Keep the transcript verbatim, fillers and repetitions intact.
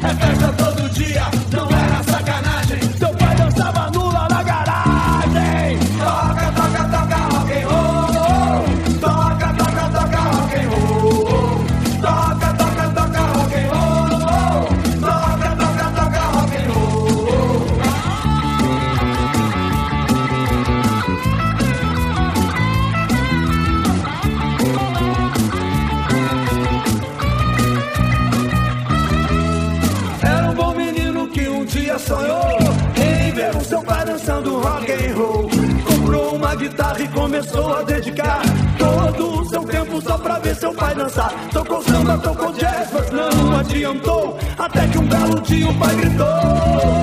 É festa todo dia, não era sacanagem. Seu pai dançava nula na garagem. Toca, toca, toca rock and roll. Toca, toca, toca rock and roll. Toca, toca, toca rock and roll. Toca, toca, toca rock and roll. Era um bom menino que um dia sonhou em ver o seu pai dançando rock and roll. Comprou uma guitarra e começou a dedicar todo o seu tempo só pra ver seu pai dançar. Tocou samba, tocou jazz, mas não adiantou. Até que um belo dia o pai gritou: